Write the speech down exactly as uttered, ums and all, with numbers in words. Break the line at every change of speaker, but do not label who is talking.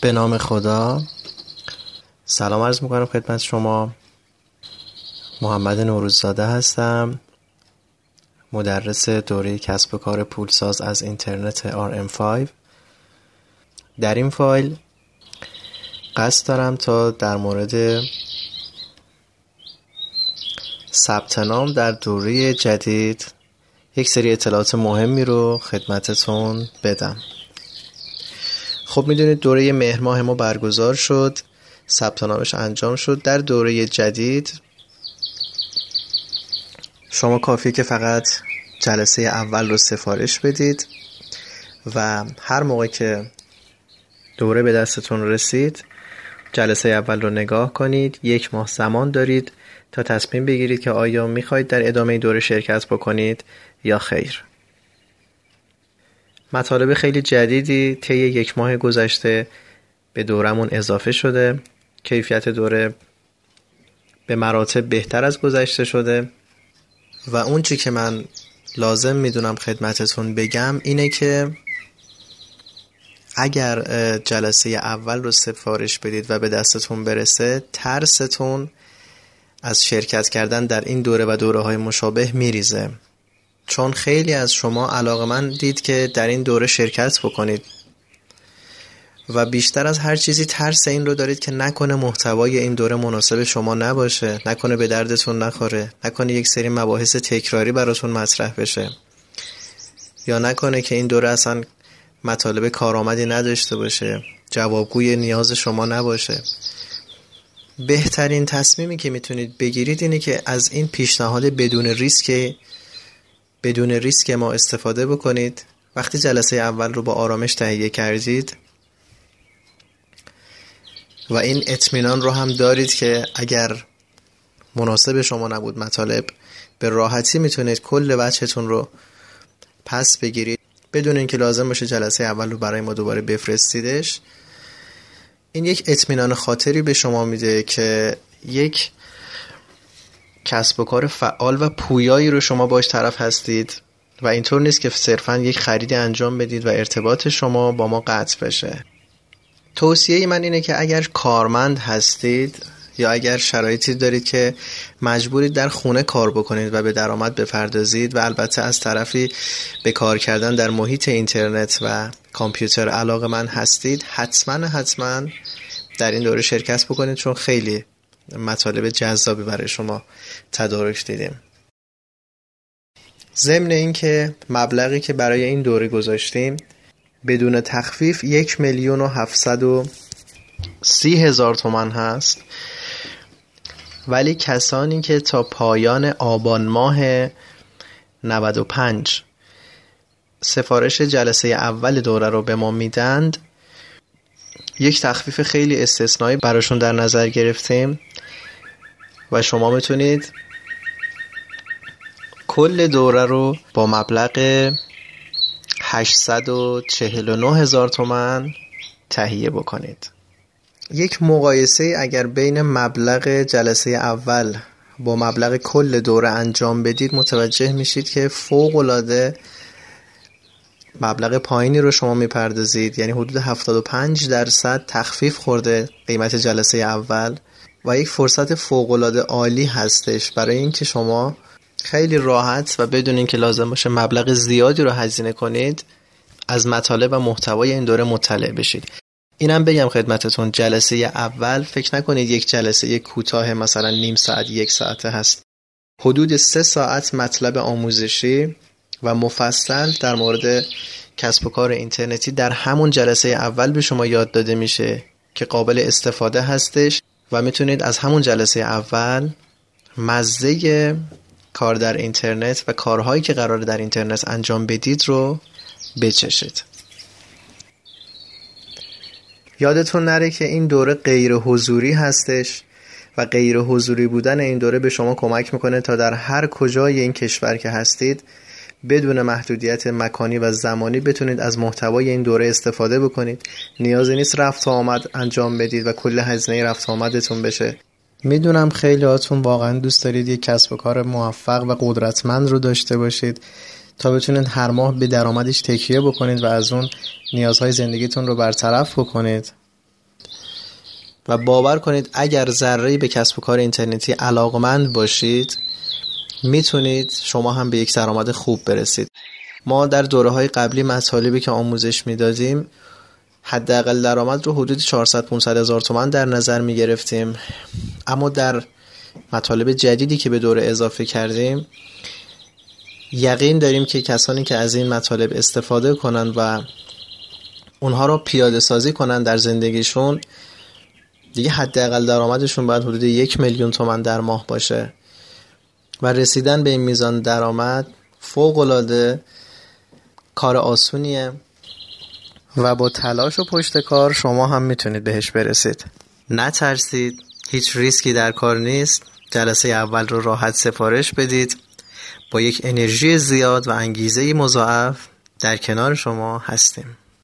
به نام خدا. سلام عرض میکنم خدمت شما. محمد نوروززاده هستم، مدرس دوره کسب و کار پولساز از اینترنت آر ام پنج. در این فایل قصد دارم تا در مورد ثبت نام در دوره جدید یک سری اطلاعات مهمی رو خدمتتون بدم. خب میدونید دوره مهر ماه ما برگزار شد، ثبت نامش انجام شد. در دوره جدید شما کافیه که فقط جلسه اول رو سفارش بدید و هر موقع که دوره به دستتون رسید جلسه اول رو نگاه کنید. یک ماه زمان دارید تا تصمیم بگیرید که آیا میخواید در ادامه دوره شرکت بکنید یا خیر. مطالب خیلی جدیدی طی یک ماه گذشته به دورمون اضافه شده. کیفیت دوره به مراتب بهتر از گذشته شده و اون چی که من لازم میدونم خدمتتون بگم اینه که اگر جلسه اول رو سفارش بدید و به دستتون برسه، ترستون از شرکت کردن در این دوره و دوره های مشابه میریزه، چون خیلی از شما علاقه‌مندید که در این دوره شرکت بکنید و بیشتر از هر چیزی ترس این رو دارید که نکنه محتوای این دوره مناسب شما نباشه، نکنه به دردتون نخوره، نکنه یک سری مباحث تکراری براتون مطرح بشه، یا نکنه که این دوره اصلا مطالب کارآمدی نداشته باشه، جوابگوی نیاز شما نباشه. بهترین تصمیمی که میتونید بگیرید اینه که از این پیشنهاد بدون ریسک بدون ریسک ما استفاده بکنید. وقتی جلسه اول رو با آرامش تهیه کردید و این اطمینان رو هم دارید که اگر مناسب شما نبود مطالب، به راحتی میتونید کل وجهتون رو پس بگیرید بدون اینکه لازم باشه جلسه اول رو برای ما دوباره بفرستیدش. این یک اطمینان خاطری به شما میده که یک کسب و کار فعال و پویایی رو شما باش طرف هستید و اینطور نیست که صرفاً یک خریدی انجام بدید و ارتباط شما با ما قطع بشه. توصیه من اینه که اگر کارمند هستید یا اگر شرایطی دارید که مجبورید در خونه کار بکنید و به درآمد بپردازید و البته از طرفی به کار کردن در محیط اینترنت و کامپیوتر علاقه‌مند هستید، حتما حتما در این دوره شرکت بکنید، چون خیلی مطالب جذابی برای شما تدارک دیدیم. ضمن این که مبلغی که برای این دوره گذاشتیم بدون تخفیف یک میلیون و هفتصد و سی هزار تومان هست، ولی کسانی که تا پایان آبان ماه نود و پنج سفارش جلسه اول دوره رو به ما میدند یک تخفیف خیلی استثنایی براشون در نظر گرفتیم و شما میتونید کل دوره رو با مبلغ هشتصد و چهل و نه هزار تومان تهیه بکنید. یک مقایسه اگر بین مبلغ جلسه اول با مبلغ کل دوره انجام بدید متوجه میشید که فوق‌العاده مبلغ پایینی رو شما میپردازید، یعنی حدود هفتاد و پنج درصد تخفیف خورده قیمت جلسه اول و یک فرصت فوق‌العاده عالی هستش برای اینکه شما خیلی راحت و بدون اینکه لازم باشه مبلغ زیادی رو هزینه کنید از مطالب و محتوای این دوره مطلع بشید. اینم بگم خدمتتون، جلسه اول فکر نکنید یک جلسه یک کوتاه مثلا نیم ساعت یک ساعته هست. حدود سه ساعت مطلب آموزشی و مفصل در مورد کسب و کار اینترنتی در همون جلسه اول به شما یاد داده میشه که قابل استفاده هستش و میتونید از همون جلسه اول مزه کار در اینترنت و کارهایی که قراره در اینترنت انجام بدید رو بچشید. یادتون نره که این دوره غیر حضوری هستش و غیر حضوری بودن این دوره به شما کمک میکنه تا در هر کجای این کشور که هستید بدون محدودیت مکانی و زمانی بتونید از محتوای این دوره استفاده بکنید. نیازی نیست رفت و آمد انجام بدید و کل هزینه رفت و آمدتون بشه. میدونم خیلی هاتون واقعا دوست دارید یک کسب و کار موفق و قدرتمند رو داشته باشید تا بتونید هر ماه به درآمدش تکیه بکنید و از اون نیازهای زندگیتون رو برطرف بکنید. و باور کنید اگر ذره‌ای به کسب و کار اینترنتی علاقمند باشید میتونید شما هم به یک درآمد خوب برسید. ما در دوره‌های قبلی مطالبی که آموزش میدادیم حداقل درآمد رو حدود چهارصد پانصد هزار تومان در نظر میگرفتیم، اما در مطالب جدیدی که به دوره اضافه کردیم یقین داریم که کسانی که از این مطالب استفاده کنن و اونها رو پیاده سازی کنن در زندگیشون دیگه حداقل درآمدشون باید حدود یک میلیون تومان در ماه باشه و رسیدن به این میزان درآمد فوق‌العاده کار آسونیه و با تلاش و پشت کار شما هم میتونید بهش برسید. نترسید، هیچ ریسکی در کار نیست. جلسه اول رو راحت سفارش بدید. با یک انرژی زیاد و انگیزه مضاعف در کنار شما هستیم.